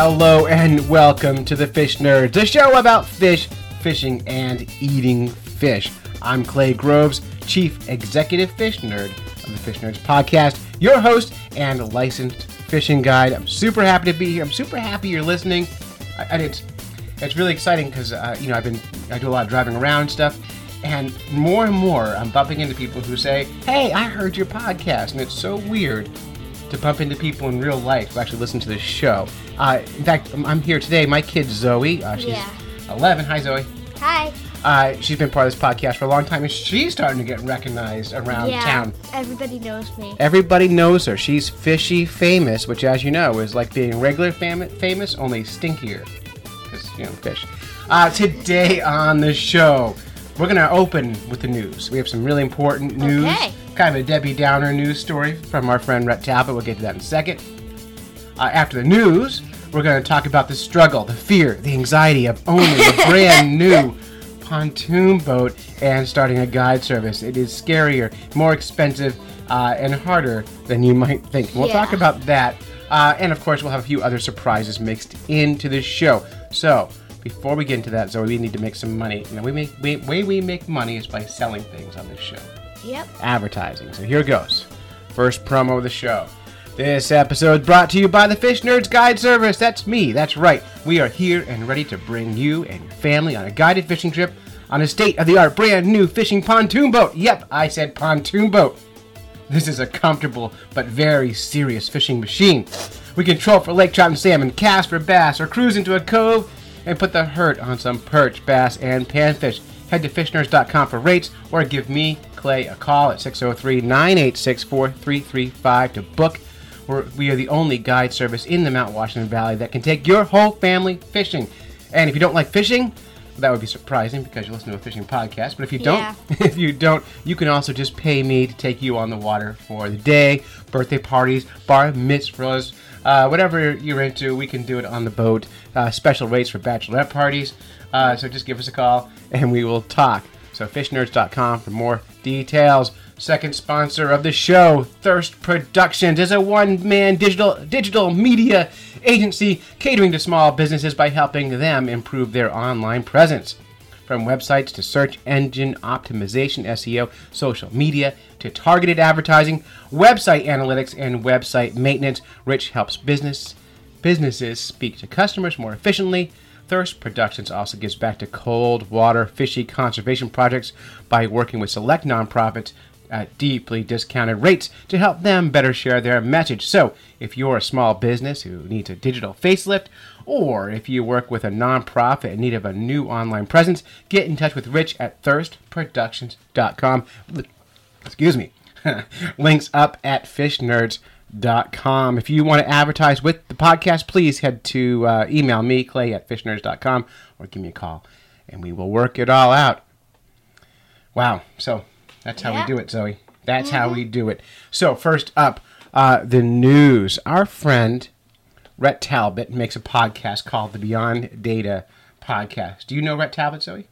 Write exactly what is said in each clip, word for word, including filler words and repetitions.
Hello and welcome to the Fish Nerds, the show about fish, fishing, and eating fish. I'm Clay Groves, Chief Executive Fish Nerd of the Fish Nerds podcast, your host and licensed fishing guide. I'm super happy to be here. I'm super happy you're listening. I, and it's it's really exciting because uh, you know I've been I do a lot of driving around and stuff, and more and more I'm bumping into people who say, "Hey, I heard your podcast," and it's so weird to bump into people in real life who actually listen to this show. Uh, in fact, I'm here today. My kid Zoe, uh, she's yeah. eleven. Hi, Zoe. Hi. Uh, she's been part of this podcast for a long time, and she's starting to get recognized around yeah, town. Everybody knows me. Everybody knows her. She's fishy famous, which, as you know, is like being regular fam- famous, only stinkier. Because, you know, fish. Uh, today on the show, we're going to open with the news. We have some really important news. Okay. Kind of a Debbie Downer news story from our friend Rhett Talbot. We'll get to that in a second. Uh, after the news, we're going to talk about the struggle, the fear, the anxiety of owning a brand new pontoon boat and starting a guide service. It is scarier, more expensive, uh, and harder than you might think. We'll yeah. talk about that. Uh, and of course, we'll have a few other surprises mixed into the show. So, before we get into that, Zoe, we need to make some money. You know, we make we, way we make money is by selling things on this show. Yep. Advertising. So here goes. First promo of the show. This episode brought to you by the Fish Nerds Guide Service. That's me. That's right. We are here and ready to bring you and your family on a guided fishing trip on a state-of-the-art brand new fishing pontoon boat. Yep, I said pontoon boat. This is a comfortable but very serious fishing machine. We can troll for lake trout and salmon, cast for bass, or cruise into a cove and put the hurt on some perch, bass, and panfish. Head to fish nerds dot com for rates or give me, Clay, a call at six oh three, nine eight six, four three three five to book. We're, we are the only guide service in the Mount Washington Valley that can take your whole family fishing. And if you don't like fishing, that would be surprising because you listen to a fishing podcast. But if you don't, Yeah. if you don't, you can also just pay me to take you on the water for the day, birthday parties, bar mitzvahs, uh, whatever you're into. We can do it on the boat. Uh, special rates for bachelorette parties. Uh, so just give us a call and we will talk. So fish nerds dot com for more details. Second sponsor of the show, Thirst Productions, is a one-man digital digital media agency catering to small businesses by helping them improve their online presence. From websites to search engine optimization, S E O, social media, to targeted advertising, website analytics, and website maintenance, Rich helps business businesses speak to customers more efficiently. Thirst Productions also gives back to cold water fishery conservation projects by working with select nonprofits at deeply discounted rates to help them better share their message. So, if you're a small business who needs a digital facelift, or if you work with a nonprofit in need of a new online presence, get in touch with Rich at thirst productions dot com. Excuse me. Links up at fish nerds dot com. If you want to advertise with the podcast, please head to uh, email me, Clay, at fish nerds dot com, or give me a call, and we will work it all out. Wow. So, that's how yeah. we do it, Zoe. That's Mm-hmm. how we do it. So, first up, uh, the news. Our friend, Rhett Talbot, makes a podcast called the Beyond Data Podcast. Do you know Rhett Talbot, Zoe?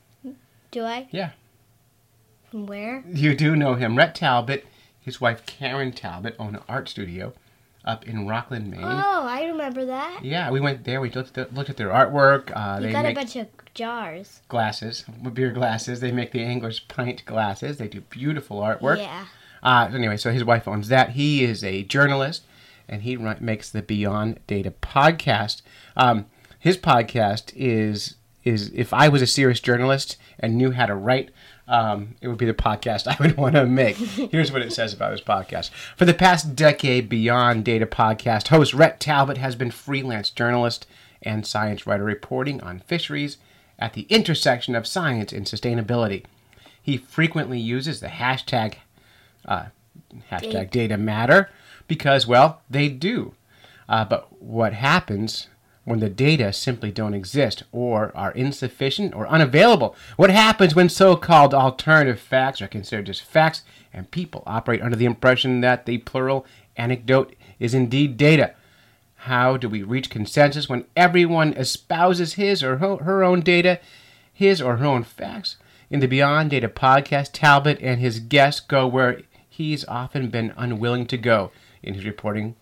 Do I? Yeah. From where? You do know him. Rhett Talbot, his wife Karen Talbot, own an art studio up in Rockland, Maine. Oh, I remember that. Yeah, we went there. We looked at, the, looked at their artwork. Uh, You they got make a bunch of jars. glasses, beer glasses. They make the Angler's Pint glasses. They do beautiful artwork. Yeah. Uh, anyway, so his wife owns that. He is a journalist, and he run, makes the Beyond Data podcast. Um, his podcast is is if I was a serious journalist and knew how to write, um, it would be the podcast I would want to make. Here's what it says about his podcast. For the past decade, Beyond Data podcast host Rhett Talbot has been freelance journalist and science writer reporting on fisheries at the intersection of science and sustainability. He frequently uses the hashtag uh, hashtag data matter because, well, they do. Uh, but what happens when the data simply don't exist or are insufficient or unavailable? What happens when so-called alternative facts are considered just facts and people operate under the impression that the plural anecdote is indeed data? How do we reach consensus when everyone espouses his or her own data, his or her own facts? In the Beyond Data podcast, Talbot and his guests go where he's often been unwilling to go in his reporting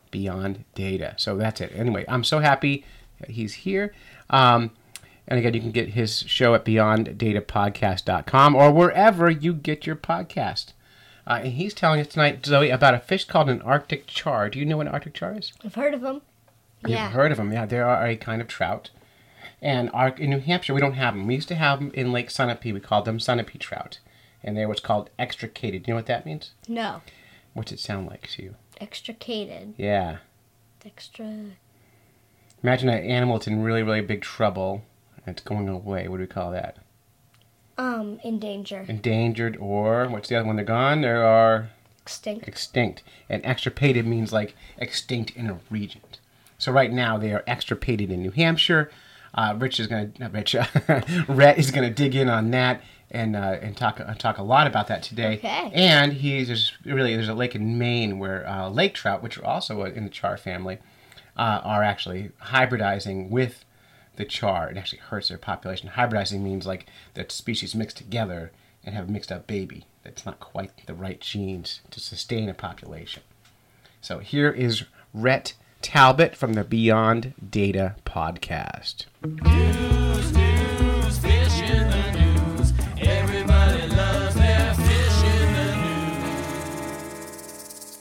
Beyond Data. So that's it. Anyway, I'm so happy that he's here. Um, and again, you can get his show at beyond data podcast dot com or wherever you get your podcast. Uh, and he's telling us tonight, Zoe, about a fish called an Arctic char. Do you know what an Arctic char is? I've heard of them. Yeah. You've heard of them. Yeah, they are a kind of trout. And our, in New Hampshire, we don't have them. We used to have them in Lake Sunapee. We called them Sunapee trout. And they're what's called extricated. Do you know what that means? No. What's it sound like to you? Extricated. Yeah. Extra. Imagine an animal that's in really, really big trouble and it's going away. What do we call that? Um, in danger. Endangered, or what's the other one? They're gone. They are Extinct. Extinct. And extirpated means like extinct in a region. So right now they are extirpated in New Hampshire. Uh, Rich is going to, not Rich, Rhett is going to dig in on that and uh, and talk uh, talk a lot about that today. Okay. And he's there's really there's a lake in Maine where uh, lake trout, which are also in the char family, uh, are actually hybridizing with the char. It actually hurts their population. Hybridizing means like that species mix together and have a mixed up baby. That's not quite the right genes to sustain a population. So here is Rhett Talbot from the Beyond Data podcast. News, news, fish in the news. Everybody loves their fish in the news.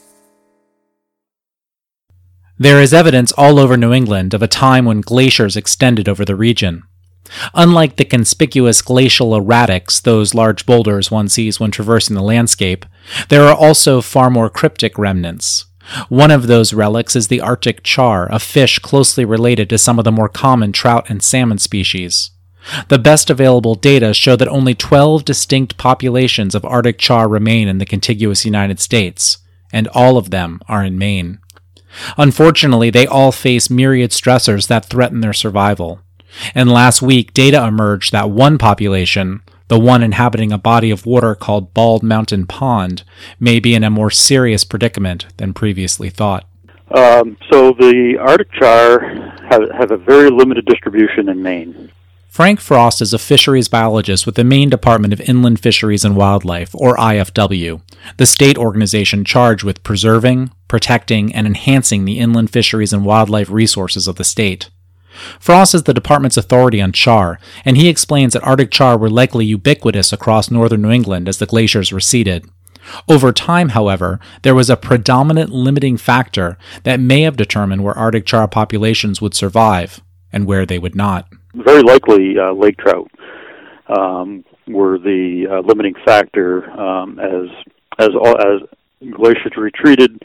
There is evidence all over New England of a time when glaciers extended over the region. Unlike the conspicuous glacial erratics, those large boulders one sees when traversing the landscape, there are also far more cryptic remnants. One of those relics is the Arctic char, a fish closely related to some of the more common trout and salmon species. The best available data show that only twelve distinct populations of Arctic char remain in the contiguous United States, and all of them are in Maine. Unfortunately, they all face myriad stressors that threaten their survival. And last week, data emerged that one population, the one inhabiting a body of water called Bald Mountain Pond, may be in a more serious predicament than previously thought. Um, so the Arctic char have, have a very limited distribution in Maine. Frank Frost is a fisheries biologist with the Maine Department of Inland Fisheries and Wildlife, or I F W, the state organization charged with preserving, protecting, and enhancing the inland fisheries and wildlife resources of the state. Frost is the department's authority on char, and he explains that Arctic char were likely ubiquitous across northern New England as the glaciers receded. Over time, however, there was a predominant limiting factor that may have determined where Arctic char populations would survive and where they would not. Very likely uh, lake trout um, were the uh, limiting factor um, as as all, as glaciers retreated.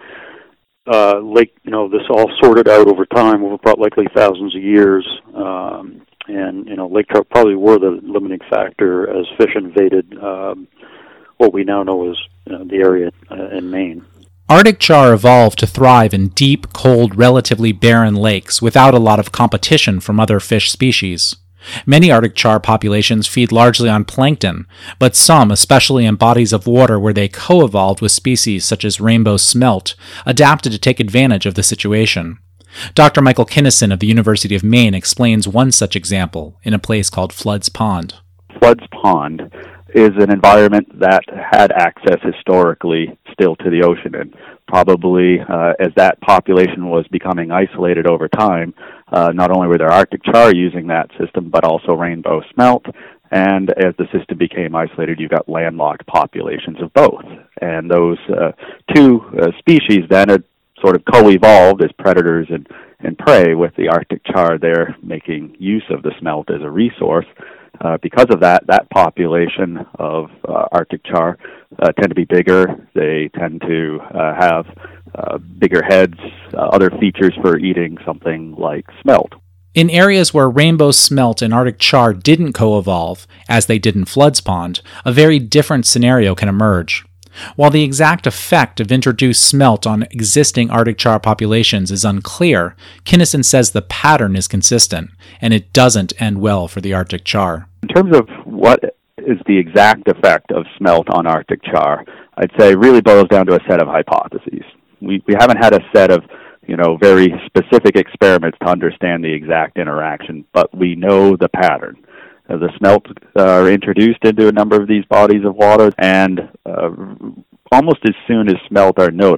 Uh, lake, you know, this all sorted out over time, over probably likely thousands of years, um, and you know, lake trout probably were the limiting factor as fish invaded um, what we now know as you know, the area uh, in Maine. Arctic char evolved to thrive in deep, cold, relatively barren lakes without a lot of competition from other fish species. Many Arctic char populations feed largely on plankton, but some, especially in bodies of water where they co-evolved with species such as rainbow smelt, adapted to take advantage of the situation. Doctor Michael Kinnison of the University of Maine explains one such example in a place called Flood's Pond. Flood's Pond is an environment that had access historically still to the ocean, and probably uh, as that population was becoming isolated over time, uh, not only were there Arctic char using that system, but also rainbow smelt, and as the system became isolated, you got landlocked populations of both. And those uh, two uh, species then had sort of co-evolved as predators and, and prey, with the Arctic char there making use of the smelt as a resource. Uh, because of that, that population of uh, Arctic char uh, tend to be bigger. They tend to uh, have uh, bigger heads, uh, other features for eating something like smelt. In areas where rainbow smelt and Arctic char didn't co-evolve, as they did in Flood's Pond, a very different scenario can emerge. While the exact effect of introduced smelt on existing Arctic char populations is unclear, Kinnison says the pattern is consistent, and it doesn't end well for the Arctic char. In terms of what is the exact effect of smelt on Arctic char, I'd say really boils down to a set of hypotheses. We we haven't had a set of, you know, very specific experiments to understand the exact interaction, but we know the pattern. Uh, the smelt uh, are introduced into a number of these bodies of water, and uh, almost as soon as smelt are noticed,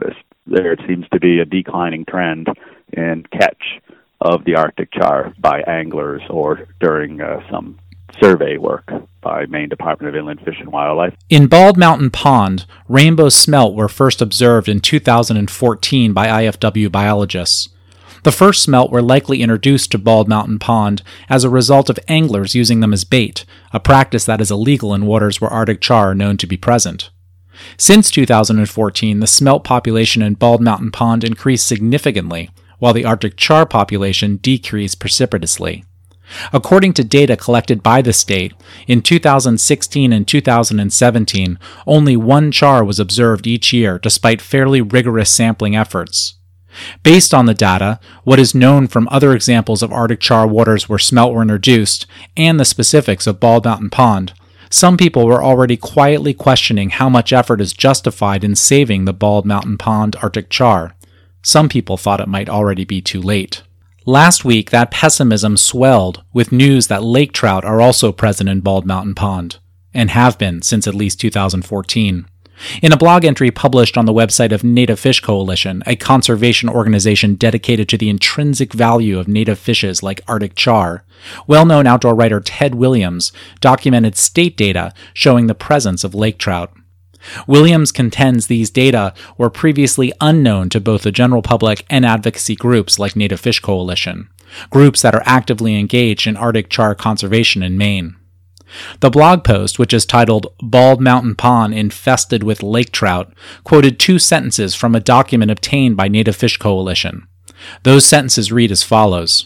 there seems to be a declining trend in catch of the Arctic char by anglers or during uh, some survey work by Maine Department of Inland Fish and Wildlife. In Bald Mountain Pond, rainbow smelt were first observed in two thousand fourteen by I F W biologists. The first smelt were likely introduced to Bald Mountain Pond as a result of anglers using them as bait, a practice that is illegal in waters where Arctic char are known to be present. Since two thousand fourteen, the smelt population in Bald Mountain Pond increased significantly, while the Arctic char population decreased precipitously. According to data collected by the state, in two thousand sixteen and two thousand seventeen, only one char was observed each year despite fairly rigorous sampling efforts. Based on the data, what is known from other examples of Arctic char waters where smelt were introduced, and the specifics of Bald Mountain Pond, some people were already quietly questioning how much effort is justified in saving the Bald Mountain Pond Arctic char. Some people thought it might already be too late. Last week, that pessimism swelled with news that lake trout are also present in Bald Mountain Pond, and have been since at least two thousand fourteen. In a blog entry published on the website of Native Fish Coalition, a conservation organization dedicated to the intrinsic value of native fishes like Arctic char, well-known outdoor writer Ted Williams documented state data showing the presence of lake trout. Williams contends these data were previously unknown to both the general public and advocacy groups like Native Fish Coalition, groups that are actively engaged in Arctic char conservation in Maine. The blog post, which is titled Bald Mountain Pond Infested with Lake Trout, quoted two sentences from a document obtained by Native Fish Coalition. Those sentences read as follows.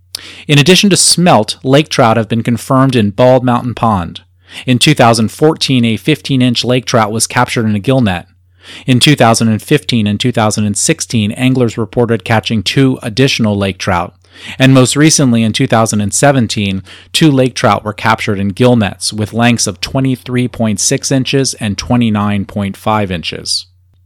In addition to smelt, lake trout have been confirmed in Bald Mountain Pond. In two thousand fourteen, a fifteen-inch lake trout was captured in a gill net. In two thousand fifteen and two thousand sixteen, anglers reported catching two additional lake trout. And most recently, in two thousand seventeen, two lake trout were captured in gill nets with lengths of twenty-three point six inches and twenty-nine point five inches.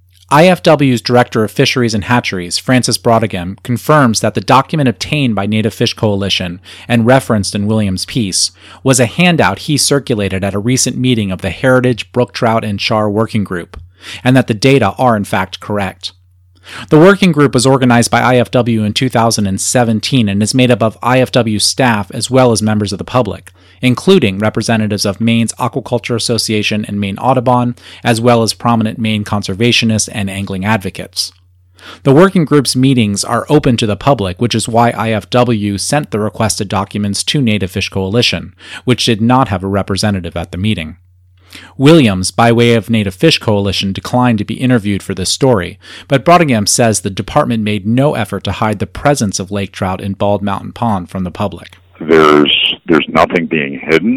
I F W's Director of Fisheries and Hatcheries, Francis Brodigan, confirms that the document obtained by Native Fish Coalition and referenced in Williams' piece was a handout he circulated at a recent meeting of the Heritage, Brook Trout, and Char Working Group, and that the data are in fact correct. The working group was organized by I F W in two thousand seventeen and is made up of I F W staff as well as members of the public, including representatives of Maine's Aquaculture Association and Maine Audubon, as well as prominent Maine conservationists and angling advocates. The working group's meetings are open to the public, which is why I F W sent the requested documents to Native Fish Coalition, which did not have a representative at the meeting. Williams, by way of Native Fish Coalition, declined to be interviewed for this story, but Brodigan says the department made no effort to hide the presence of lake trout in Bald Mountain Pond from the public. There's there's nothing being hidden.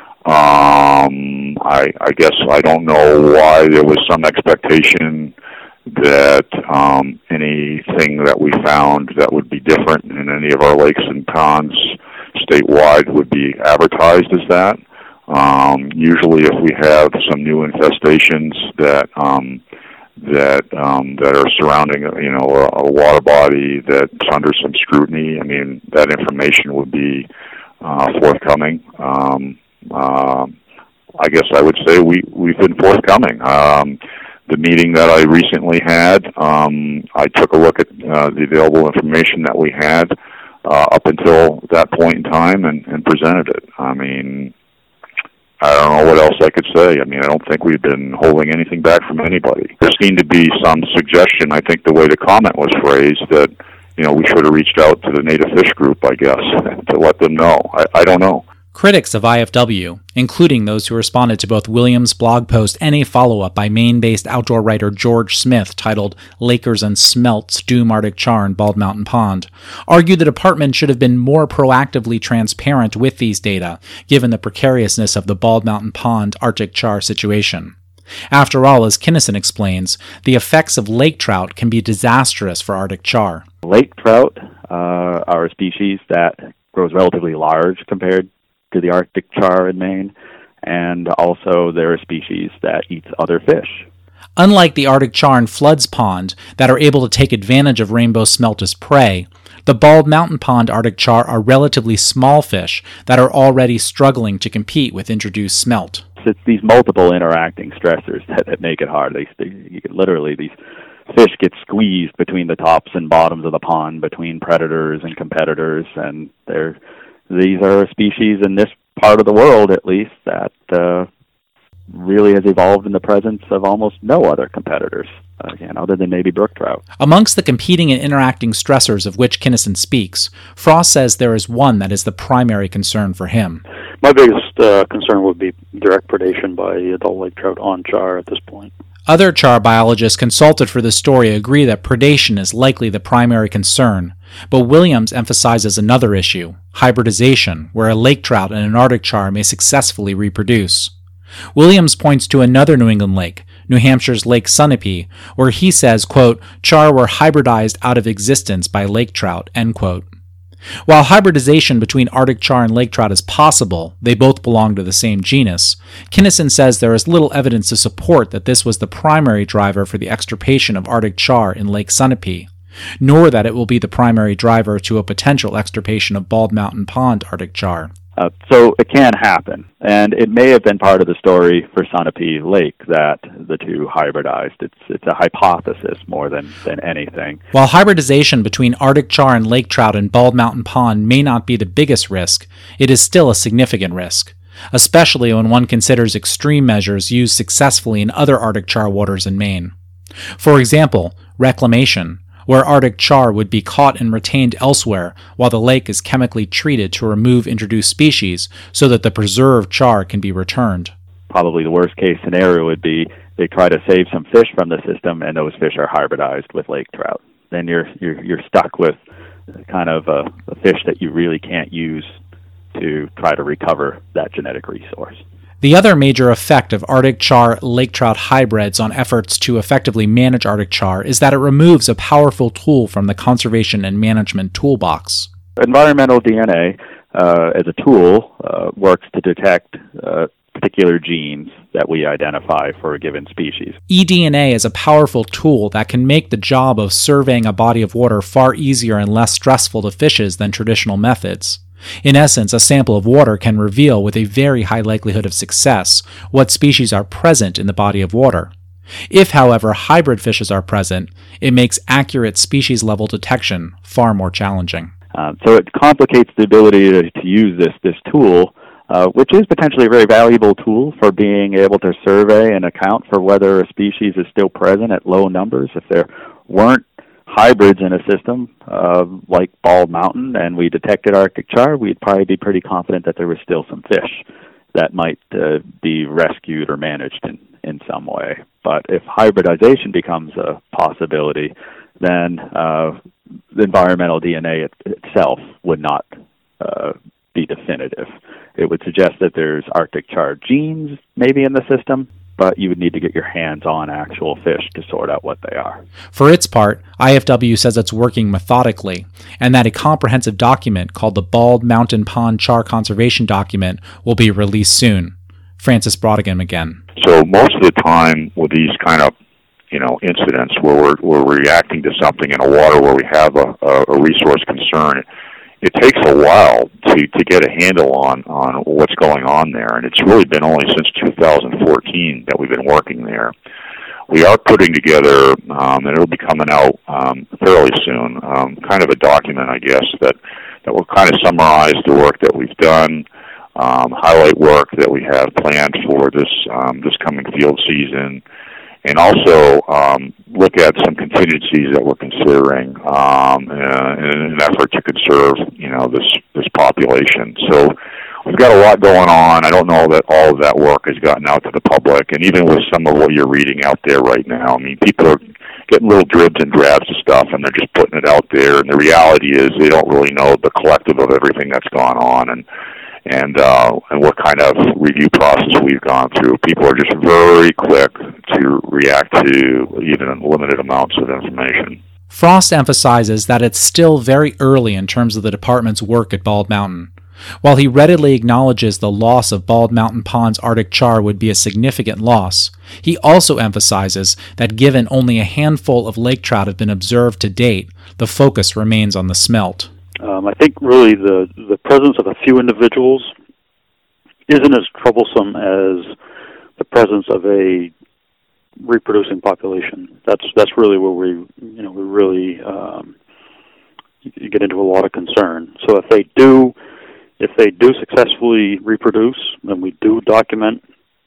Um, I, I guess I don't know why there was some expectation that um, anything that we found that would be different in any of our lakes and ponds statewide would be advertised as that. Um, usually, if we have some new infestations that um, that um, that are surrounding, you know, a, a water body that's under some scrutiny, I mean, that information would be uh, forthcoming. Um, uh, I guess I would say we we've been forthcoming. Um, the meeting that I recently had, um, I took a look at uh, the available information that we had uh, up until that point in time and, and presented it. I mean, I don't know what else I could say. I mean, I don't think we've been holding anything back from anybody. There seemed to be some suggestion, I think the way the comment was phrased, that, you know, we should have reached out to the Native Fish Group, I guess, to let them know. I, I don't know. Critics of I F W, including those who responded to both Williams' blog post and a follow-up by Maine-based outdoor writer George Smith titled Lakers and Smelts Doom Arctic Char in Bald Mountain Pond, argue the department should have been more proactively transparent with these data, given the precariousness of the Bald Mountain Pond Arctic char situation. After all, as Kinnison explains, the effects of lake trout can be disastrous for Arctic char. Lake trout uh, are a species that grows relatively large compared to the Arctic char in Maine, and also they're a species that eats other fish. Unlike the Arctic char in Flood's Pond that are able to take advantage of rainbow smelt as prey, the Bald Mountain Pond Arctic char are relatively small fish that are already struggling to compete with introduced smelt. It's these multiple interacting stressors that, that make it hard. They, they literally these fish get squeezed between the tops and bottoms of the pond, between predators and competitors, and they're, these are a species in this part of the world, at least, that uh, really has evolved in the presence of almost no other competitors, uh, again, other than maybe brook trout. Amongst the competing and interacting stressors of which Kinnison speaks, Frost says there is one that is the primary concern for him. My biggest uh, concern would be direct predation by adult lake trout on char at this point. Other char biologists consulted for this story agree that predation is likely the primary concern, but Williams emphasizes another issue, hybridization, where a lake trout and an Arctic char may successfully reproduce. Williams points to another New England lake, New Hampshire's Lake Sunapee, where he says, quote, char were hybridized out of existence by lake trout, end quote. While hybridization between Arctic char and lake trout is possible, they both belong to the same genus, Kinnison says there is little evidence to support that this was the primary driver for the extirpation of Arctic char in Lake Sunapee, nor that it will be the primary driver to a potential extirpation of Bald Mountain Pond Arctic char. Uh, so it can happen, and it may have been part of the story for Sunapee Lake that the two hybridized. It's it's a hypothesis more than, than anything. While hybridization between Arctic char and lake trout in Bald Mountain Pond may not be the biggest risk, it is still a significant risk, especially when one considers extreme measures used successfully in other Arctic char waters in Maine. For example, reclamation, where Arctic char would be caught and retained elsewhere while the lake is chemically treated to remove introduced species so that the preserved char can be returned. Probably the worst case scenario would be they try to save some fish from the system and those fish are hybridized with lake trout. Then you're you're, you're stuck with kind of a, a fish that you really can't use to try to recover that genetic resource. The other major effect of Arctic char-lake trout hybrids on efforts to effectively manage Arctic char is that it removes a powerful tool from the conservation and management toolbox. Environmental D N A, uh, as a tool, uh, works to detect uh, particular genes that we identify for a given species. eDNA is a powerful tool that can make the job of surveying a body of water far easier and less stressful to fishes than traditional methods. In essence, a sample of water can reveal with a very high likelihood of success what species are present in the body of water. If, however, hybrid fishes are present, it makes accurate species-level detection far more challenging. Uh, so it complicates the ability to, to use this, this tool, uh, which is potentially a very valuable tool for being able to survey and account for whether a species is still present at low numbers. If there weren't hybrids in a system uh, like Bald Mountain and we detected Arctic char, we'd probably be pretty confident that there was still some fish that might uh, be rescued or managed in, in some way. But if hybridization becomes a possibility, then uh, the environmental D N A it, itself would not uh, be definitive. It would suggest that there's Arctic char genes maybe in the system, but you would need to get your hands on actual fish to sort out what they are. For its part, I F W says it's working methodically, and that a comprehensive document called the Bald Mountain Pond Char Conservation Document will be released soon. Francis Brodigan again. So most of the time with these kind of, you know, incidents where we're, we're reacting to something in a water where we have a, a resource concern, it takes a while to, to get a handle on, on what's going on there, and it's really been only since two thousand fourteen that we've been working there. We are putting together, um, and it'll be coming out um, fairly soon, um, kind of a document, I guess, that, that will kind of summarize the work that we've done, um, highlight work that we have planned for this um, this coming field season, and also um, look at some contingencies that we're considering um, in an effort to conserve, you know, this this population. So we've got a lot going on. I don't know that all of that work has gotten out to the public, and even with some of what you're reading out there right now, I mean, people are getting little dribs and drabs of stuff, and they're just putting it out there. And the reality is they don't really know the collective of everything that's gone on, and and uh, and what kind of review process we've gone through. People are just very quick to react to even limited amounts of information. Frost emphasizes that it's still very early in terms of the department's work at Bald Mountain. While he readily acknowledges the loss of Bald Mountain Pond's Arctic char would be a significant loss, he also emphasizes that given only a handful of lake trout have been observed to date, the focus remains on the smelt. Um, I think really the, the presence of a few individuals isn't as troublesome as the presence of a reproducing population. That's that's really where we you know we really um, you get into a lot of concern. So if they do if they do successfully reproduce, then we do document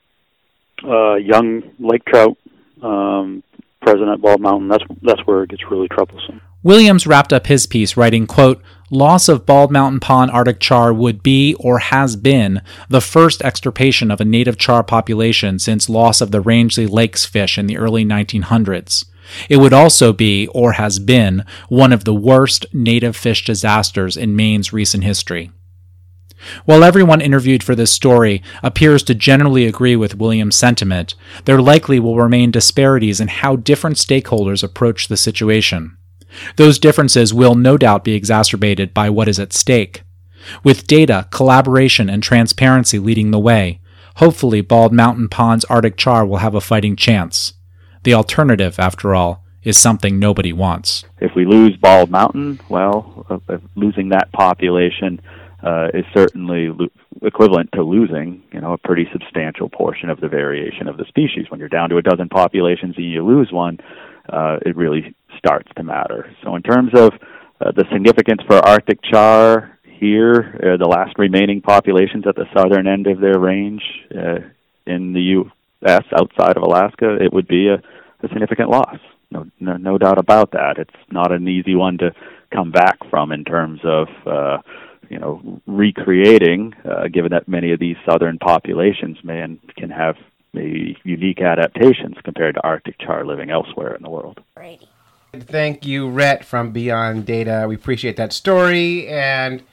uh, young lake trout um, present at Bald Mountain. That's that's where it gets really troublesome. Williams wrapped up his piece writing, quote, "Loss of Bald Mountain Pond Arctic char would be, or has been, the first extirpation of a native char population since loss of the Rangeley Lakes fish in the early nineteen hundreds. It would also be, or has been, one of the worst native fish disasters in Maine's recent history." While everyone interviewed for this story appears to generally agree with Williams' sentiment, there likely will remain disparities in how different stakeholders approach the situation. Those differences will no doubt be exacerbated by what is at stake. With data, collaboration, and transparency leading the way, hopefully Bald Mountain Pond's Arctic char will have a fighting chance. The alternative, after all, is something nobody wants. If we lose Bald Mountain, well, uh, losing that population uh, is certainly lo- equivalent to losing, you know, a pretty substantial portion of the variation of the species. When you're down to a dozen populations and you lose one, uh, it really starts to matter. So in terms of uh, the significance for Arctic char here, uh, the last remaining populations at the southern end of their range uh, in the U S outside of Alaska, it would be a, a significant loss. No, no, no doubt about that. It's not an easy one to come back from in terms of, uh, you know, recreating, uh, given that many of these southern populations may and can have maybe unique adaptations compared to Arctic char living elsewhere in the world. Brady. Thank you, Rhett from Beyond Data. We appreciate that story. And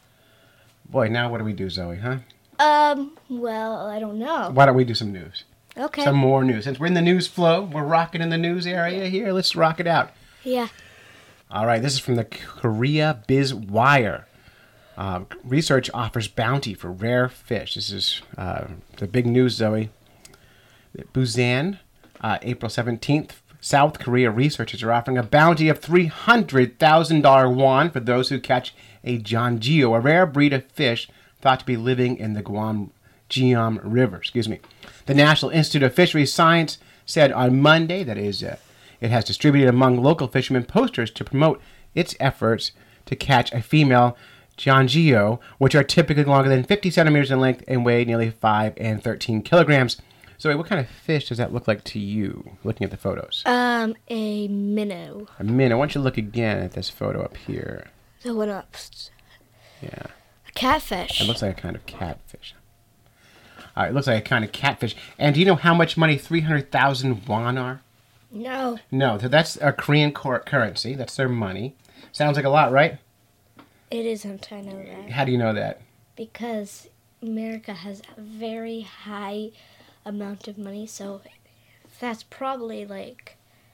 boy, now what do we do, Zoe, huh? Um, well, I don't know. Why don't we do some news? Okay. Some more news. Since we're in the news flow, we're rocking in the news area here. Let's rock it out. Yeah. All right, this is from the Korea Biz Wire. Uh, research offers bounty for rare fish. This is uh, the big news, Zoe. Busan, uh, April seventeenth. South Korea researchers are offering a bounty of three hundred thousand dollars won for those who catch a Jeonjeo, a rare breed of fish thought to be living in the Guam Geum River. Excuse me. The National Institute of Fisheries Science said on Monday that is, uh, it has distributed among local fishermen posters to promote its efforts to catch a female Jeonjeo, which are typically longer than fifty centimeters in length and weigh nearly five and thirteen kilograms. So what kind of fish does that look like to you, looking at the photos? Um, a minnow. A minnow. Why don't you look again at this photo up here? The one up. Yeah. A catfish. It looks like a kind of catfish. All right, it looks like a kind of catfish. And do you know how much money three hundred thousand won are? No. No, so that's a Korean cor- currency. That's their money. Sounds like a lot, right? It isn't, I know that. How do you know that? Because America has a very high amount of money, so that's probably like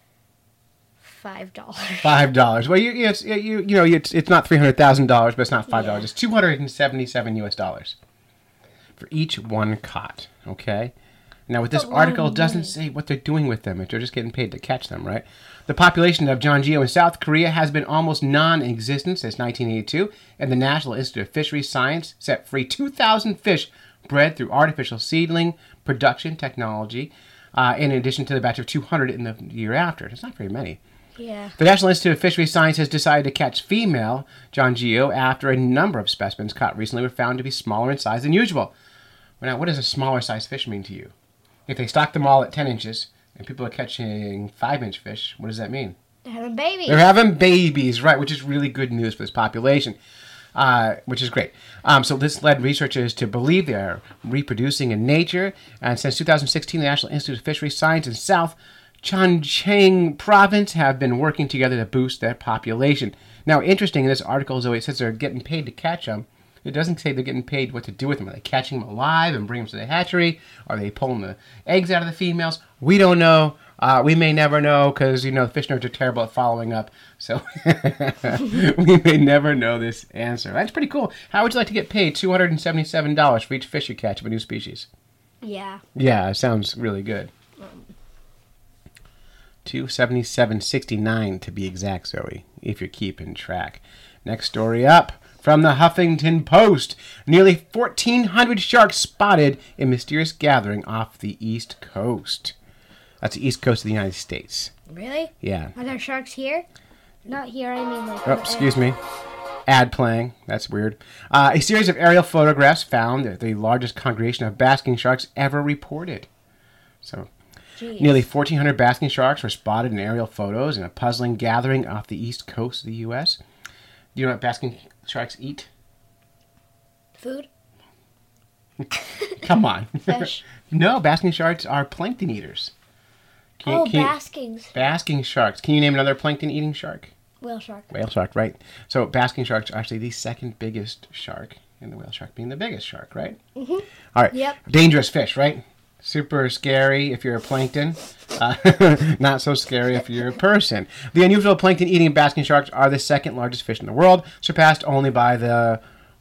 five dollars. Five dollars. Well, you, you, it's, you, you know, it's, it's not three hundred thousand dollars, but it's not five dollars. Yeah. It's two hundred and seventy-seven U S dollars for each one caught. Okay. Now, with this But why article, it doesn't money? say what they're doing with them. If they're just getting paid to catch them, right? The population of Jeonjeo in South Korea has been almost non-existent since nineteen eighty-two, and the National Institute of Fisheries Science set free two thousand fish bred through artificial seedling production technology, uh, in addition to the batch of two hundred in the year after. It's not very many. Yeah. The National Institute of Fisheries Science has decided to catch female Jeonjeo after a number of specimens caught recently were found to be smaller in size than usual. Well, now, what does a smaller size fish mean to you? If they stock them all at ten inches and people are catching five inch fish, what does that mean? They're having babies. They're having babies, right, which is really good news for this population, uh, which is great. Um, so this led researchers to believe they are reproducing in nature. And since two thousand sixteen, the National Institute of Fisheries Science in South Chongqing Province have been working together to boost their population. Now, interesting in this article, Zoe, it says they're getting paid to catch them. It doesn't say they're getting paid what to do with them. Are they catching them alive and bringing them to the hatchery? Are they pulling the eggs out of the females? We don't know. Uh, we may never know because, you know, fish nerds are terrible at following up. So we may never know this answer. That's pretty cool. How would you like to get paid two hundred seventy-seven dollars for each fish you catch of a new species? Yeah. Yeah, it sounds really good. two hundred seventy-seven dollars and sixty-nine cents to be exact, Zoe, if you're keeping track. Next story up. From the Huffington Post, nearly fourteen hundred sharks spotted in mysterious gathering off the East Coast. That's the east coast of the United States. Really? Yeah. Are there sharks here? Not here, I mean like... Oh, excuse me. Ad playing. That's weird. Uh, a series of aerial photographs found that the largest congregation of basking sharks ever reported. So, Jeez. nearly fourteen hundred basking sharks were spotted in aerial photos in a puzzling gathering off the east coast of the U S. Do you know what basking sharks eat? Food? Come on. Fish? No, basking sharks are plankton eaters. Can you- Oh, can you- baskings. Basking sharks. Can you name another plankton-eating shark? Whale shark. Whale shark, right. So basking sharks are actually the second biggest shark, and the whale shark being the biggest shark, right? Mm-hmm. All right. Yep. Dangerous fish, right? Super scary if you're a plankton. Uh, not so scary if you're a person. The unusual plankton-eating basking sharks are the second largest fish in the world, surpassed only by the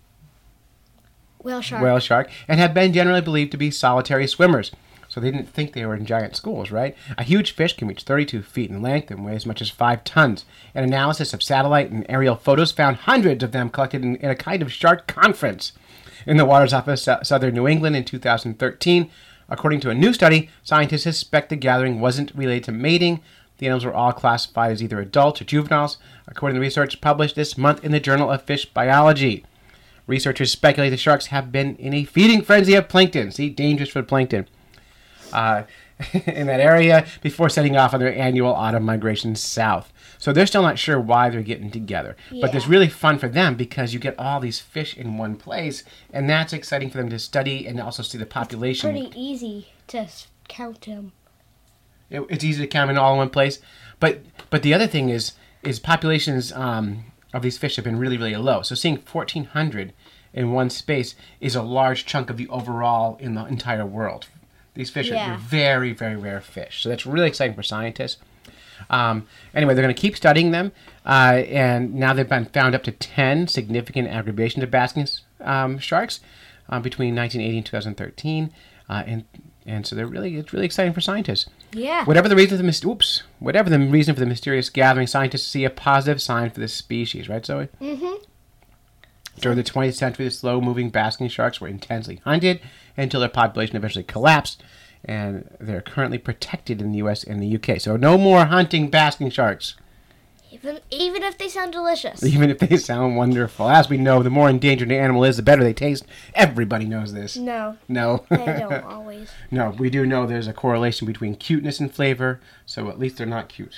Whale shark. whale shark, and have been generally believed to be solitary swimmers. So they didn't think they were in giant schools, right? A huge fish can reach thirty-two feet in length and weigh as much as five tons. An analysis of satellite and aerial photos found hundreds of them collected in, in a kind of shark conference in the waters off of so- southern New England in two thousand thirteen. According to a new study, scientists suspect the gathering wasn't related to mating. The animals were all classified as either adults or juveniles, according to research published this month in the Journal of Fish Biology. Researchers speculate the sharks have been in a feeding frenzy of plankton. See, dangerous for the plankton. Uh, in that area before setting off on their annual autumn migration south. So they're still not sure why they're getting together. But it's Yeah. really fun for them because you get all these fish in one place, and that's exciting for them to study and also see the population. Pretty easy to s- count them. It, it's easy to count them all in one place. But but the other thing is is populations um, of these fish have been really, really low. So seeing fourteen hundred in one space is a large chunk of the overall in the entire world. These fish Yeah. are very, very rare fish. So that's really exciting for scientists. Um, anyway, they're going to keep studying them. Uh, and now they've been found up to ten significant aggregations of basking um, sharks uh, between nineteen eighty and two thousand thirteen. Uh, and and so they're really it's really exciting for scientists. Yeah. Whatever the reason for the myst- oops, whatever the reason for the mysterious gathering, scientists see a positive sign for this species, right, Zoe? Mm-hmm. During the twentieth century, the slow-moving basking sharks were intensely hunted until their population eventually collapsed, and they're currently protected in the U S and the U K. So no more hunting basking sharks, Even even if they sound delicious. even if they sound wonderful. As we know, the more endangered an animal is, the better they taste. Everybody knows this. No, No. they don't always. No, we do know there's a correlation between cuteness and flavor, so at least they're not cute.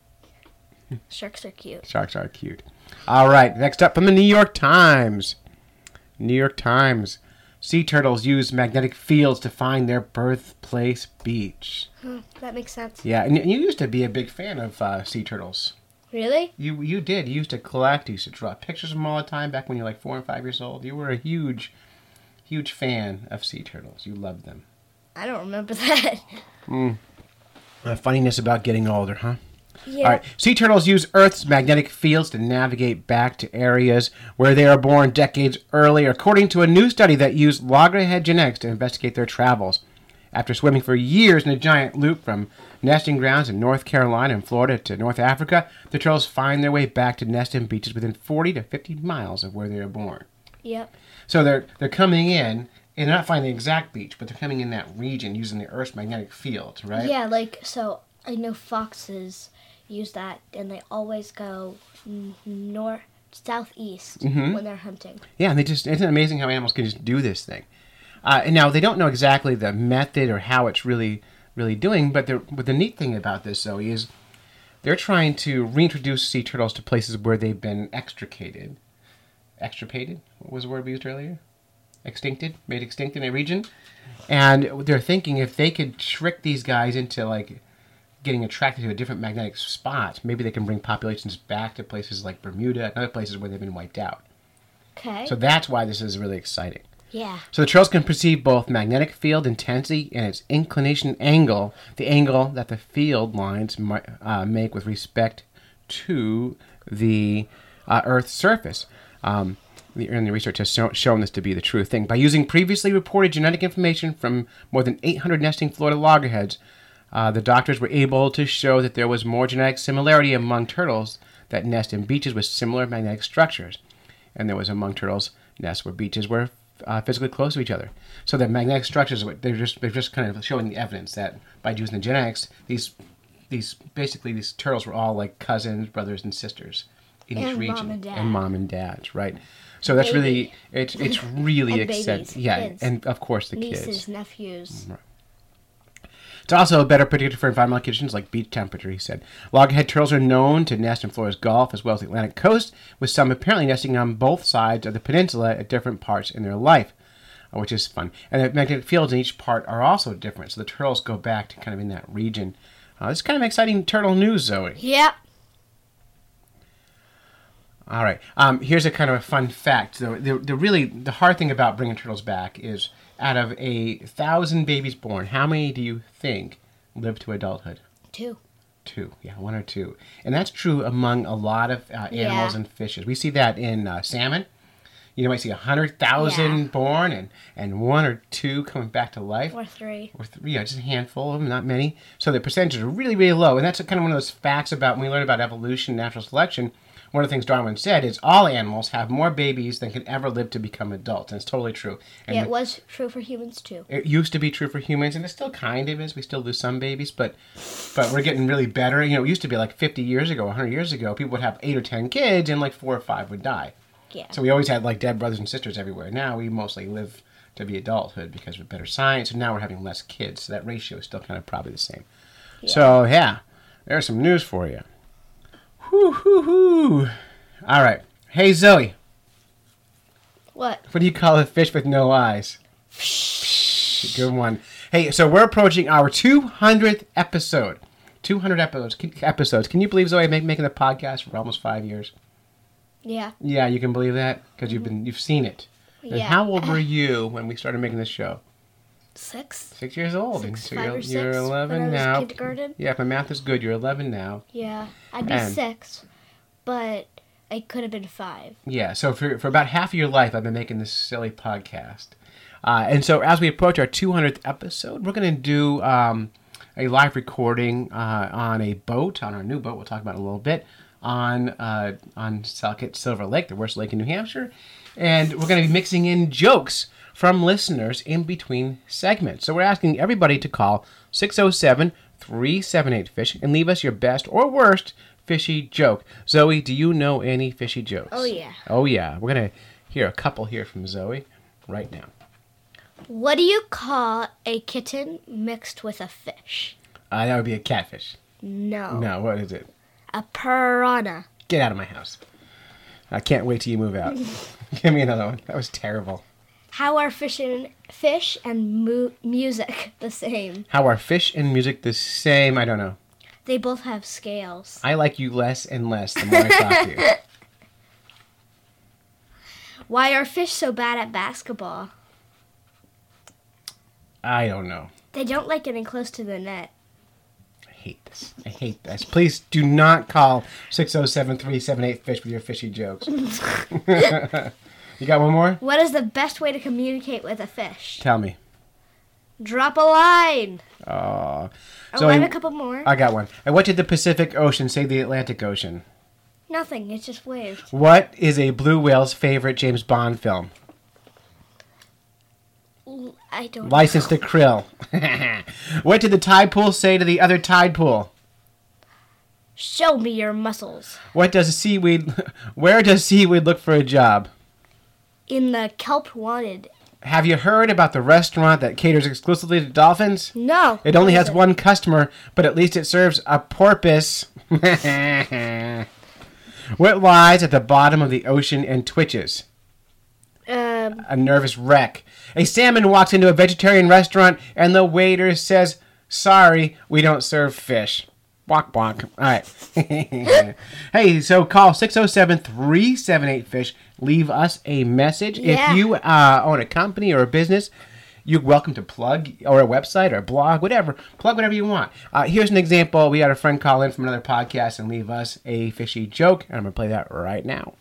Sharks are cute. Sharks are cute. All right, next up from the New York Times. New York Times. Sea turtles use magnetic fields to find their birthplace beach. Hmm, that makes sense. Yeah, and you used to be a big fan of uh, sea turtles. Really? You you did. You used to collect. You used to draw pictures of them all the time back when you were like four and five years old. You were a huge, huge fan of sea turtles. You loved them. I don't remember that. Uh, funniness about getting older, huh? Yeah. All right. Sea turtles use Earth's magnetic fields to navigate back to areas where they are born decades earlier, according to a new study that used loggerhead genetics to investigate their travels. After swimming for years in a giant loop from nesting grounds in North Carolina and Florida to North Africa, the turtles find their way back to nest in beaches within forty to fifty miles of where they are born. Yep. So they're they're coming in, and they're not finding the exact beach, but they're coming in that region using the Earth's magnetic field, right? Yeah, like, so I know foxes use that, and they always go n- north, southeast Mhm. when they're hunting. Yeah, and they just, isn't it amazing how animals can just do this thing? Uh, and now they don't know exactly the method or how it's really, really doing, but, but the neat thing about this, Zoe, is they're trying to reintroduce sea turtles to places where they've been extricated. Extirpated? What was the word we used earlier? Extincted? Made extinct in a region? And they're thinking if they could trick these guys into, like, getting attracted to a different magnetic spot, maybe they can bring populations back to places like Bermuda and other places where they've been wiped out. Okay. So that's why this is really exciting. yeah. So the turtles can perceive both magnetic field intensity and its inclination angle, the angle that the field lines mi- uh, make with respect to the uh, Earth's surface. Um, the, and the research has show, shown this to be the true thing. By using previously reported genetic information from more than eight hundred nesting Florida loggerheads, uh, the doctors were able to show that there was more genetic similarity among turtles that nest in beaches with similar magnetic structures. And there was among turtles nests where beaches were uh, physically close to each other. So the magnetic structures, they're just they're just kind of showing the evidence that by using the genetics, these these basically these turtles were all like cousins, brothers, and sisters in each And region, mom and dad. and mom and dads, right? So that's Baby. really it's it's really And exciting. babies, Yeah, kids, and of course the Nieces, kids. nephews. It's also a better predictor for environmental conditions like beach temperature, he said. Loggerhead turtles are known to nest in Florida's Gulf as well as the Atlantic coast, with some apparently nesting on both sides of the peninsula at different parts in their life, uh, which is fun. And the magnetic fields in each part are also different, so the turtles go back to kind of in that region. Uh, this is kind of exciting turtle news, Zoe. Yep. All right. Um, here's a kind of a fun fact. The, the, the really the hard thing about bringing turtles back is out of a thousand babies born, how many do you think live to adulthood? Two. Two, yeah, one or two. And that's true among a lot of uh, animals Yeah. and fishes. We see that in uh, salmon. You know, might see one hundred thousand Yeah. born and, and one or two coming back to life. Or three. Or three, yeah, just a handful of them, not many. So the percentages are really, really low. And that's kind of one of those facts about when we learn about evolution, natural selection. One of the things Darwin said is all animals have more babies than can ever live to become adults. And it's totally true. And Yeah, it was true for humans too. it used to be true for humans, and it still kind of is. We still lose some babies, but but we're getting really better. You know, it used to be like fifty years ago, one hundred years ago, people would have eight or ten kids, and like four or five would die. Yeah. So we always had like dead brothers and sisters everywhere. Now we mostly live to be adulthood because of better science, and now we're having less kids. So that ratio is still kind of probably the same. So yeah, there's some news for you. Whoo hoo hoo! All right, hey Zoe, What? what do you call a fish with no eyes? Good one. Hey, so we're approaching our two hundredth episode. two hundred episodes. Can, episodes. Can you believe, Zoe, make, making the podcast for almost five years? Yeah. Yeah, you can believe that because you've been you've seen it. And Yeah. how old were you when we started making this show? Six? Six years old. Six, so five you're, or six. you're eleven when I was now. kindergarten? Yeah, if my math is good, you're eleven now. Yeah. I'd be And- six, but I could have been five. Yeah, so for, for about half of your life, I've been making this silly podcast. Uh, and so as we approach our two hundredth episode, we're going to do um, a live recording uh, on a boat, on our new boat, we'll talk about it in a little bit, on uh, on Selkirk Silver Lake, the worst lake in New Hampshire. And we're going to be mixing in jokes from listeners in between segments. So we're asking everybody to call six oh seven, three seven eight, FISH and leave us your best or worst fishy joke. Zoe, do you know any fishy jokes? Oh, yeah. Oh, yeah. We're going to hear a couple here from Zoe right now. What do you call a kitten mixed with a fish? Uh, that would be a catfish. No. No, what is it? A piranha. Get out of my house. I can't wait till you move out. Give me another one. That was terrible. How are fish and, fish and mu- music the same? How are fish and music the same? I don't know. They both have scales. I like you less and less the more I talk to you. Why are fish so bad at basketball? I don't know. They don't like getting close to the net. I hate this. I hate this. Please do not call six oh seven, three seven eight, FISH with your fishy jokes. You got one more? What is the best way to communicate with a fish? Tell me. Drop a line. Oh. Oh, I have a couple more. I got one. And what did the Pacific Ocean say to the Atlantic Ocean? Nothing. It just waved. What is a blue whale's favorite James Bond film? L- I don't License to Krill. What did the tide pool say to the other tide pool? Show me your muscles. What does seaweed? Where does seaweed look for a job? In the kelp wanted. Have you heard about the restaurant that caters exclusively to dolphins? No. It only What has is it? one customer, but at least it serves a porpoise. What lies at the bottom of the ocean and twitches? Um, A nervous wreck. A salmon walks into a vegetarian restaurant and the waiter says, "Sorry, we don't serve fish." Bonk, bonk. All right. Hey, so call six oh seven, three seven eight, FISH. Leave us a message. Yeah. If you uh, own a company or a business, you're welcome to plug, or a website or a blog, whatever. Plug whatever you want. Uh, here's an example. We had a friend call in from another podcast and leave us a fishy joke, and I'm going to play that right now.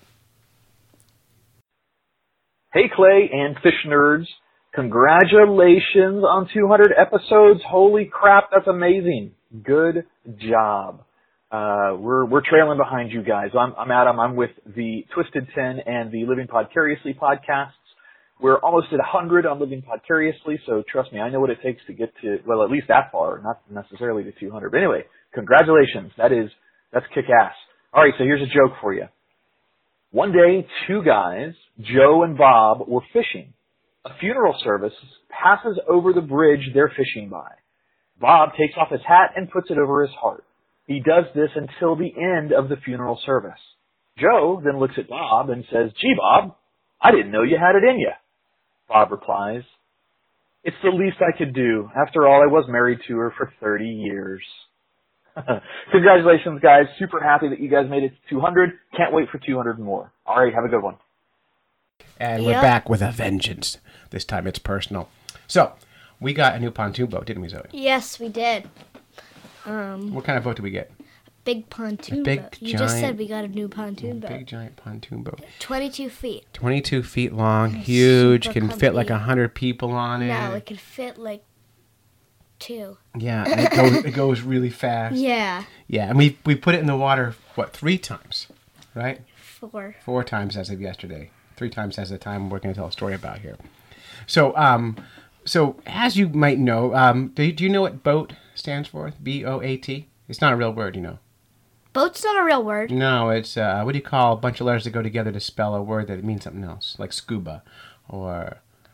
Hey, Clay and Fish Nerds. Congratulations on two hundred episodes. Holy crap, that's amazing. Good job. Uh, we're, we're trailing behind you guys. I'm, I'm Adam. I'm with the Twisted Ten and the Living Podcariously podcasts. We're almost at one hundred on Living Podcariously, so trust me, I know what it takes to get to, well, at least that far, not necessarily to two hundred. But anyway, congratulations. That is, that's kick-ass. All right, so here's a joke for you. One day, two guys, Joe and Bob, were fishing. A funeral service passes over the bridge they're fishing by. Bob takes off his hat and puts it over his heart. He does this until the end of the funeral service. Joe then looks at Bob and says, "Gee, Bob, I didn't know you had it in you." Bob replies, "It's the least I could do. After all, I was married to her for thirty years. Congratulations, guys. Super happy that you guys made it to two hundred. Can't wait for two hundred more. All right, have a good one. And Yep. we're back with a vengeance. This time it's personal. So, we got a new pontoon boat, didn't we, Zoe? Yes, we did. Um, What kind of boat did we get? big pontoon A big, boat. You just giant- said we got a new pontoon boat. Big, giant pontoon boat. twenty-two feet. twenty-two feet long, huge, super can fit like comfy. one hundred people on it. No, it could fit like two. Yeah, and it goes, it goes really fast. Yeah, Yeah, and we we put it in the water, what, three times, right? four. Four times as of yesterday. Three times as of the time we're going to tell a story about here. So, um, so as you might know, um, do, you, do you know what BOAT stands for? B O A T? It's not a real word, you know. Boat's not a real word. No, it's, uh, what do you call a bunch of letters that go together to spell a word that means something else? Like scuba, or,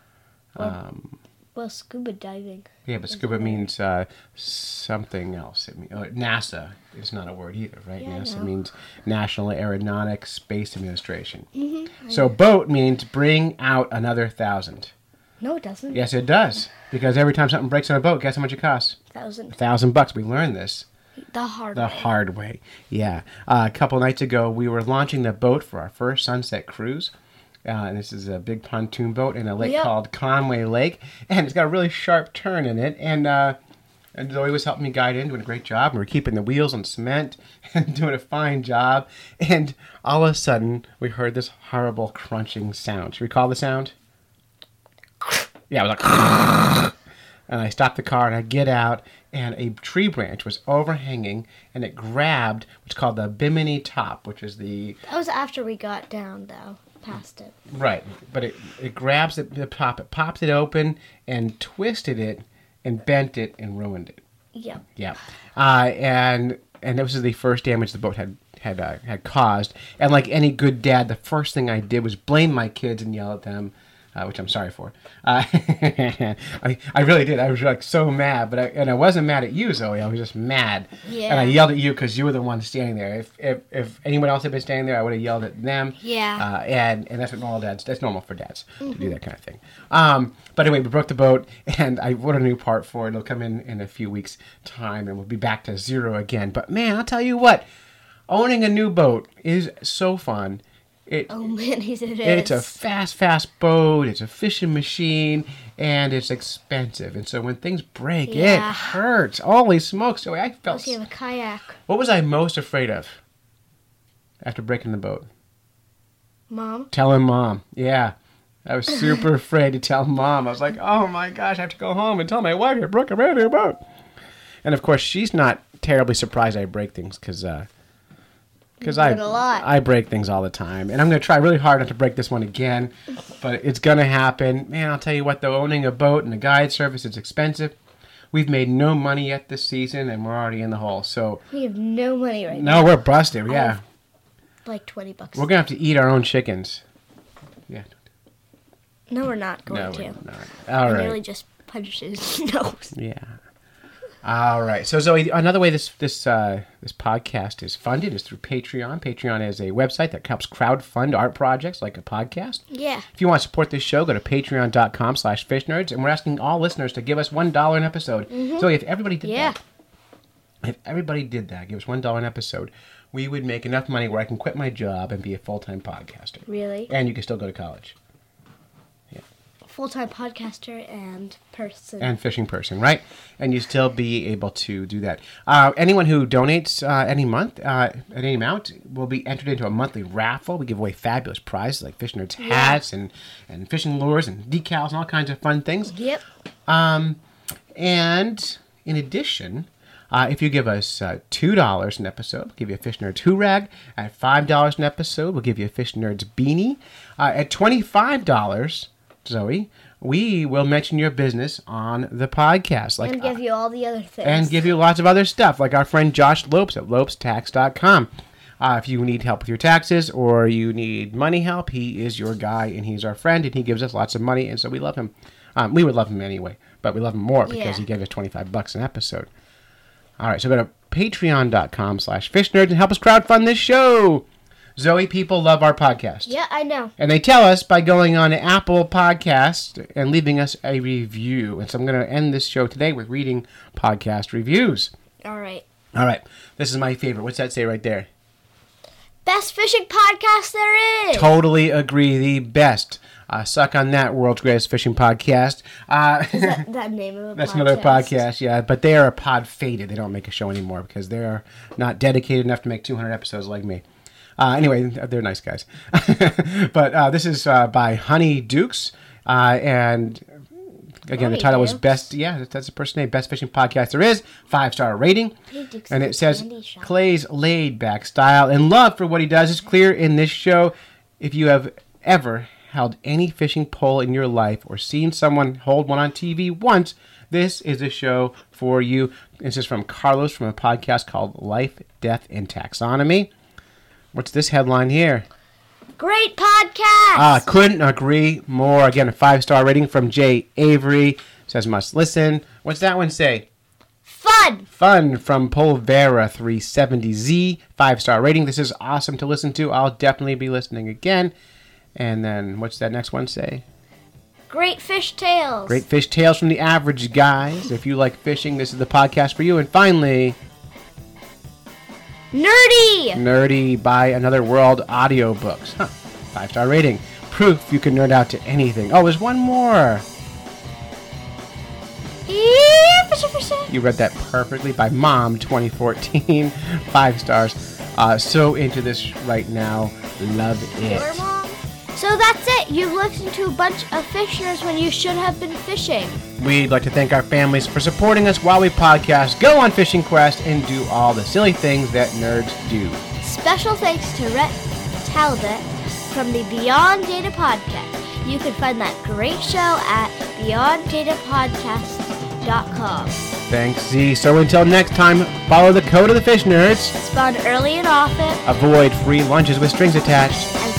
um, Well, scuba diving. yeah, but scuba means uh, something else. It mean, uh, NASA is not a word either, right? Yeah, I NASA know. means National Aeronautics Space Administration. Mm-hmm. So BOAT means bring out another thousand. No, it doesn't. Yes, it does. Because every time something breaks on a boat, guess how much it costs? A Thousand. thousand bucks. We learned this The hard the way. hard way. Yeah. Uh, a couple nights ago, we were launching the boat for our first sunset cruise. Uh, and this is a big pontoon boat in a lake Yep. called Conway Lake. And it's got a really sharp turn in it. And uh, and Zoe was helping me guide in, doing a great job. And we were keeping the wheels on cement and doing a fine job. And all of a sudden, we heard this horrible crunching sound. Do you recall the sound? Yeah, it was like... And I stopped the car and I get out, and a tree branch was overhanging, and it grabbed what's called the bimini top, which is the That was after we got down, though. Past it. right, but it it grabs the, the top, it popped it open, and twisted it, and bent it, and ruined it. Yep. Yeah, uh, and and this was the first damage the boat had had uh, had caused. And like any good dad, the first thing I did was blame my kids and yell at them. Uh, which I'm sorry for. Uh, I, I really did. I was like so mad, but I, and I wasn't mad at you, Zoe. I was just mad, Yeah. and I yelled at you because you were the one standing there. If if, if anyone else had been standing there, I would have yelled at them. Yeah. Uh, and and that's what normal dads. That's normal for dads to do that kind of thing. Um, but anyway, we broke the boat, and I ordered a new part for it. It'll come in in a few weeks' time, and we'll be back to zero again. But man, I'll tell you what, owning a new boat is so fun. It, Oh, man, it is. it's a fast, fast boat. It's a fishing machine, and it's expensive. And so when things break, it Yeah. hurts. Holy smokes! So I felt. Plus, you have a kayak. What was I most afraid of after breaking the boat? Mom? Telling mom. Yeah, I was super afraid to tell mom. I was like, oh my gosh, I have to go home and tell my wife I broke a brand new boat. And of course, she's not terribly surprised I break things because. Uh, Because I, do it a lot. I break things all the time. And I'm going to try really hard not to break this one again. But it's going to happen. Man, I'll tell you what, though, owning a boat and a guide service is expensive. We've made no money yet this season, and we're already in the hole. So, We have no money right now. no, we're busted. Yeah. Like twenty bucks. We're going to have to eat our own chickens. Yeah. No, we're not going No, to. we're not. All I right. nearly just punched his nose. Yeah. All right. So Zoe, another way this this uh, this podcast is funded is through Patreon. Patreon is a website that helps crowdfund art projects like a podcast. Yeah. If you want to support this show, go to patreon.com slash fishnerds, and we're asking all listeners to give us one dollar an episode. So if everybody did Yeah. that, if everybody did that, give us one dollar an episode, we would make enough money where I can quit my job and be a full-time podcaster. Really? And you can still go to college. Full-time podcaster and person. And fishing person, right? And you still be able to do that. Uh, anyone who donates uh, any month, uh, at any amount, will be entered into a monthly raffle. We give away fabulous prizes like Fish Nerds hats and, and fishing lures and decals and all kinds of fun things. Yep. Um, and in addition, uh, if you give us uh, two dollars an episode, we'll give you a Fish Nerds Hoorag. At five dollars an episode, we'll give you a Fish Nerds beanie. Uh, at twenty-five dollars, Zoe, we will mention your business on the podcast. Like, and give you all the other things. And give you lots of other stuff, like our friend Josh Lopes at lopes tax dot com. Uh, if you need help with your taxes or you need money help, he is your guy, and he's our friend, and he gives us lots of money, and so we love him. Um, we would love him anyway, but we love him more because Yeah. he gave us twenty-five bucks an episode. All right, so go to patreon dot com slash fish nerds and help us crowdfund this show. Zoe, people love our podcast. Yeah, I know. And they tell us by going on Apple Podcast and leaving us a review. And so I'm going to end this show today with reading podcast reviews. All right. All right, this is my favorite. What's that say right there? Best fishing podcast there is. Totally agree. The best. Uh, suck on that, world's greatest fishing podcast. Uh, Is that that name of a that's podcast? another podcast, yeah. But they are pod faded. They don't make a show anymore because they are not dedicated enough to make two hundred episodes like me. Uh, anyway, they're nice guys. But uh, this is uh, by Honey Dukes. Uh, and again, Honey the title was Dukes. Best, yeah, that's the person name, Best Fishing Podcast There Is. Five-star rating. Honey Dukes And is it says, candy shop. Clay's laid-back style and love for what he does is clear in this show. If you have ever held any fishing pole in your life or seen someone hold one on T V once, this is a show for you. This is from Carlos from a podcast called Life, Death, and Taxonomy. What's this headline here? Great podcast. Ah, couldn't agree more. Again, a five-star rating from Jay Avery. Says must listen. What's that one say? Fun. Fun from Polvera three seventy Z. Five-star rating. This is awesome to listen to. I'll definitely be listening again. And then, what's that next one say? Great fish tales. Great fish tales from the average guys. If you like fishing, this is the podcast for you. And finally, Nerdy. Nerdy by Another World audiobooks. Huh. Five-star rating. Proof you can nerd out to anything. Oh, there's one more. Yeah, fisher, fisher. You read that perfectly by Mom twenty fourteen. Five stars. Uh, so into this right now. Love Your it. mom. So that's it. You've listened to a bunch of fishers when you should have been fishing. We'd like to thank our families for supporting us while we podcast, go on fishing quest, and do all the silly things that nerds do. Special thanks to Rhett Talbot from the Beyond Data Podcast. You can find that great show at beyond data podcast dot com. Thanks, Z. So until next time, follow the code of the fish nerds, Spawn early and often, avoid free lunches with strings attached, and